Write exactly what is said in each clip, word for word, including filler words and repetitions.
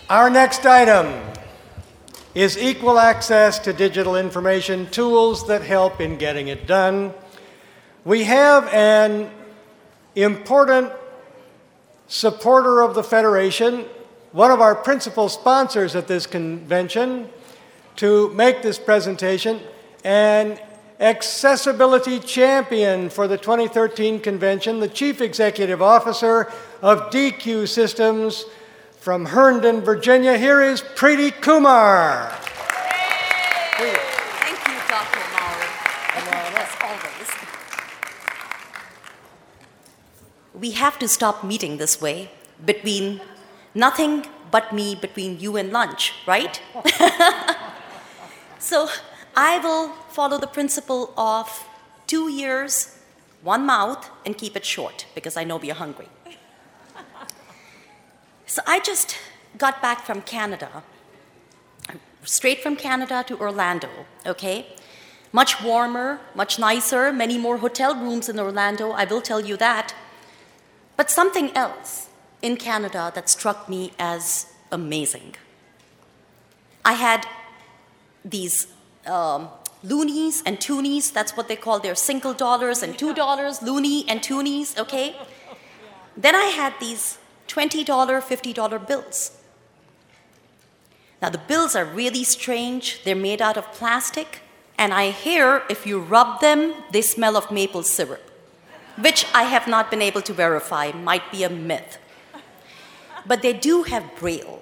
Our next item is equal access to digital information tools that help in getting it done. We have an important supporter of the Federation, one of our principal sponsors at this convention, to make this presentation, an accessibility champion for the twenty thirteen convention, the Chief Executive Officer of D Q Systems from Herndon, Virginia. Here is Preeti Kumar. Thank you, Doctor Mauro. As always. We have to stop meeting this way, between nothing but me, between you and lunch, right? So I will follow the principle of two ears, one mouth, and keep it short, because I know we are hungry. So I just got back from Canada, straight from Canada to Orlando, okay? Much warmer, much nicer, many more hotel rooms in Orlando, I will tell you that. But something else in Canada that struck me as amazing. I had these um, loonies and toonies, that's what they call their single dollars and two dollars, loony and toonies, okay? Then I had these twenty dollar, fifty dollar bills. Now the bills are really strange. They're made out of plastic, and I hear if you rub them, they smell of maple syrup, which I have not been able to verify, might be a myth. But they do have Braille.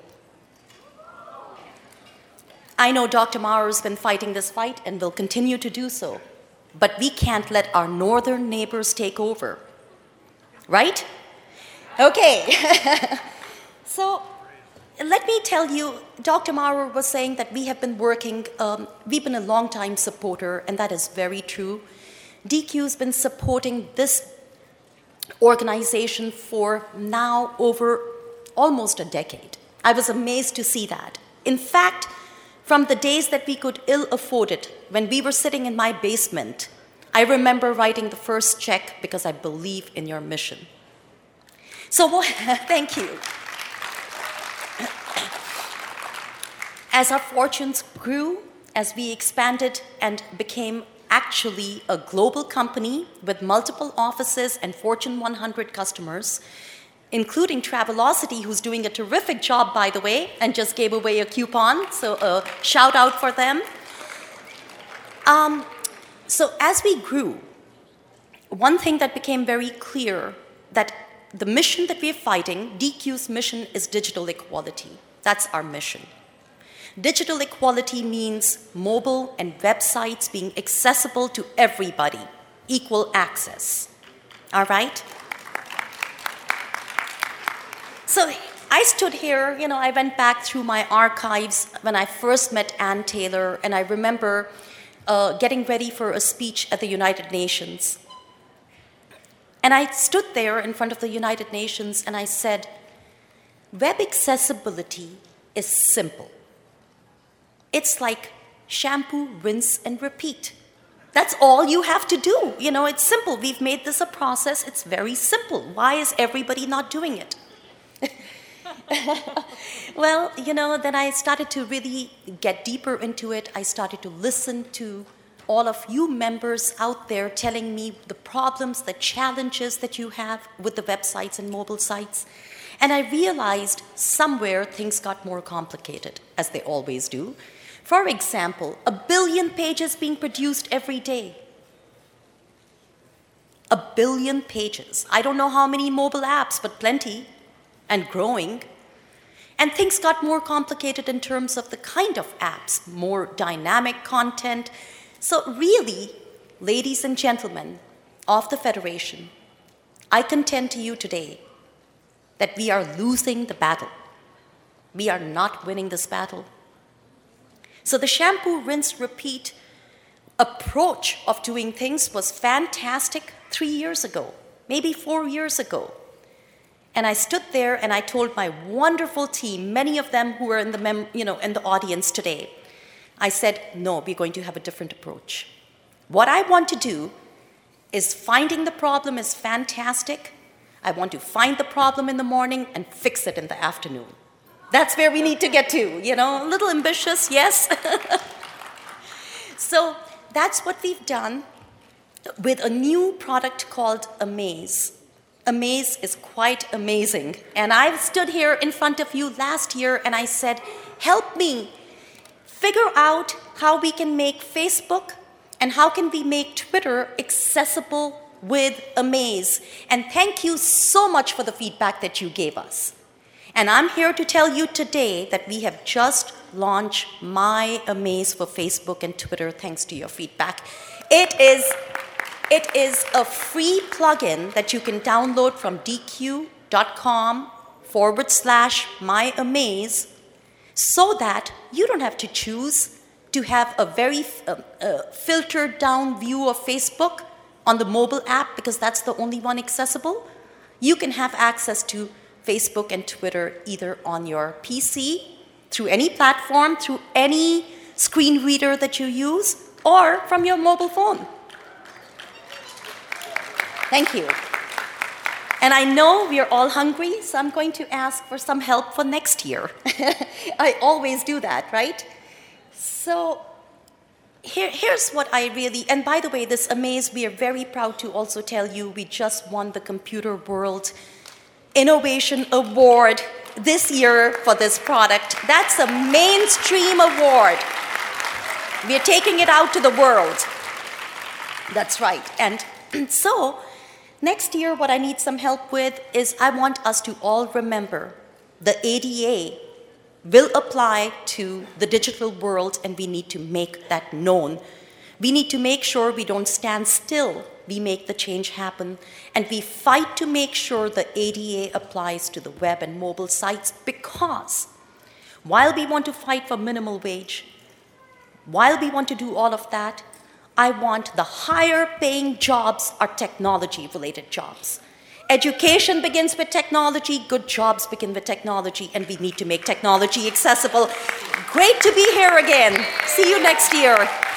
I know Doctor Mauro has been fighting this fight and will continue to do so, but we can't let our northern neighbors take over, right? Okay, so let me tell you, Doctor Mauro was saying that we have been working, um, we've been a long-time supporter, and that is very true. D Q's been supporting this organization for now over almost a decade. I was amazed to see that. In fact, from the days that we could ill afford it, when we were sitting in my basement, I remember writing the first check because I believe in your mission. So, what, thank you. As our fortunes grew, as we expanded and became actually a global company with multiple offices and Fortune one hundred customers, including Travelocity, who's doing a terrific job, by the way, and just gave away a coupon, so a shout out for them. Um, so as we grew, one thing that became very clear, that the mission that we're fighting, D Q's mission, is digital equality. That's our mission. Digital equality means mobile and websites being accessible to everybody, equal access. All right? So I stood here, you know, I went back through my archives when I first met Ann Taylor, and I remember uh, getting ready for a speech at the United Nations. And I stood there in front of the United Nations and I said, web accessibility is simple. It's like shampoo, rinse, and repeat. That's all you have to do. You know, it's simple. We've made this a process. It's very simple. Why is everybody not doing it? Well, you know, then I started to really get deeper into it. I started to listen to all of you members out there telling me the problems, the challenges that you have with the websites and mobile sites. And I realized somewhere things got more complicated, as they always do. For example, a billion pages being produced every day. A billion pages. I don't know how many mobile apps, but plenty, and growing. And things got more complicated in terms of the kind of apps, more dynamic content. So really, ladies and gentlemen of the Federation, I contend to you today that we are losing the battle. We are not winning this battle. So the shampoo, rinse, repeat approach of doing things was fantastic three years ago, maybe four years ago. And I stood there and I told my wonderful team, many of them who are in the, mem- you know, in the audience today, I said, no, we're going to have a different approach. What I want to do is finding the problem is fantastic. I want to find the problem in the morning and fix it in the afternoon. That's where we need to get to, you know, a little ambitious, yes. So that's what we've done with a new product called Amaze. Amaze is quite amazing. And I stood here in front of you last year and I said, help me figure out how we can make Facebook and how can we make Twitter accessible with Amaze. And thank you so much for the feedback that you gave us. And I'm here to tell you today that we have just launched My Amaze for Facebook and Twitter thanks to your feedback. It is, it is a free plugin that you can download from dq.com forward slash My Amaze so that you don't have to choose to have a very uh, uh, filtered down view of Facebook on the mobile app because that's the only one accessible. You can have access to Facebook and Twitter either on your P C, through any platform, through any screen reader that you use, or from your mobile phone. Thank you. And I know we are all hungry, so I'm going to ask for some help for next year. I always do that, right? So here, here's what I really, and by the way, this Amaze, we are very proud to also tell you we just won the Computer World Innovation Award this year for this product. That's a mainstream award. We're taking it out to the world. That's right. And so next year, what I need some help with is I want us to all remember the A D A will apply to the digital world, and we need to make that known. We need to make sure we don't stand still. We make the change happen, and we fight to make sure the A D A applies to the web and mobile sites, because while we want to fight for minimum wage, while we want to do all of that, I want the higher paying jobs are technology-related jobs. Education begins with technology, good jobs begin with technology, and we need to make technology accessible. Great to be here again. See you next year.